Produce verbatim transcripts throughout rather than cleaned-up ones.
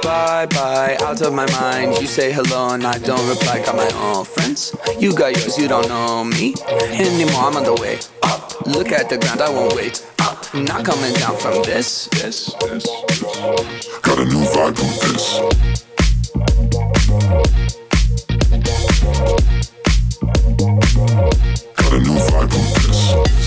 Bye bye, out of my mind. You say hello and I don't reply. Got my own friends. You got yours, you don't know me anymore. I'm on the way up. Look at the ground, I won't wait up. Not coming down from this. This, this, this. Got a new vibe with this. Got a new vibe with this.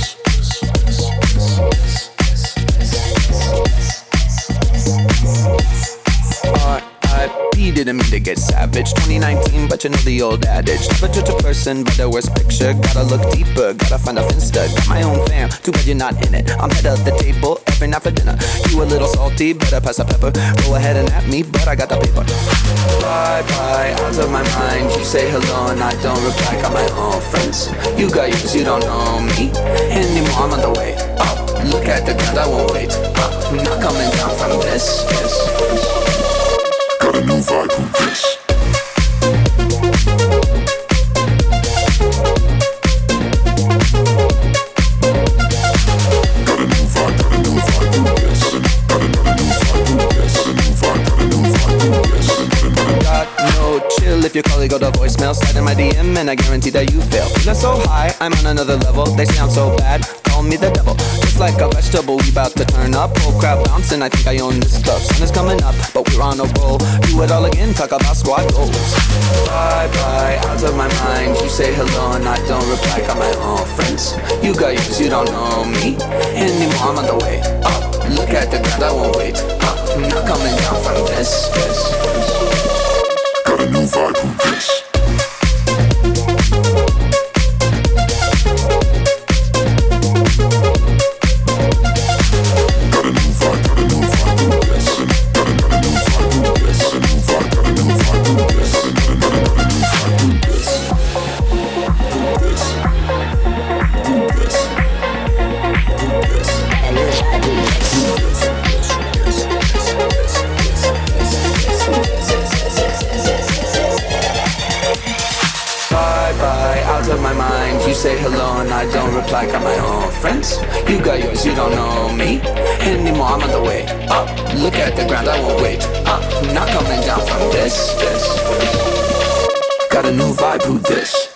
Didn't mean to get savage. twenty nineteen, but you know the old adage. Never judge a person by the worst picture. Gotta look deeper, gotta find a finsta. Got my own fam, too bad you're not in it. I'm head of the table every night for dinner. You a little salty, better pass the pepper. Go ahead and at me, but I got the paper. Bye bye, out of my mind. You say hello and I don't reply. Got my own friends. You got yours, you don't know me anymore. I'm on the way up. Look at the ground, I won't wait up. Not coming down from this. this, this. Got a new vibe with this. Got a new vibe, got a new vibe with this. Got a, got a, got a new vibe with this. Got a new vibe, got a new vibe with this. Got no chill if your colleague go to voicemail. Slide in my D M and I guarantee that you fail. Feeling so high, I'm on another level. They say I'm so bad, call me the devil. Just like a vegetable, we bout to turn up. Whole crowd bouncing, I think I own this club. Sun is coming up, but we're on a roll. Do it all again, talk about squad goals. Bye bye, out of my mind. You say hello and I don't reply. Got my own friends. You got yours, you don't know me anymore. I'm on the way up. Look at the ground, I won't wait up. Not coming down from this. this, this. Got a new vibe with this. You say hello and I don't reply. Got my own friends. You got yours, you don't know me anymore. I'm on the way up. Look at the ground, I won't wait up. Not coming down from this. this. Got a new vibe with this.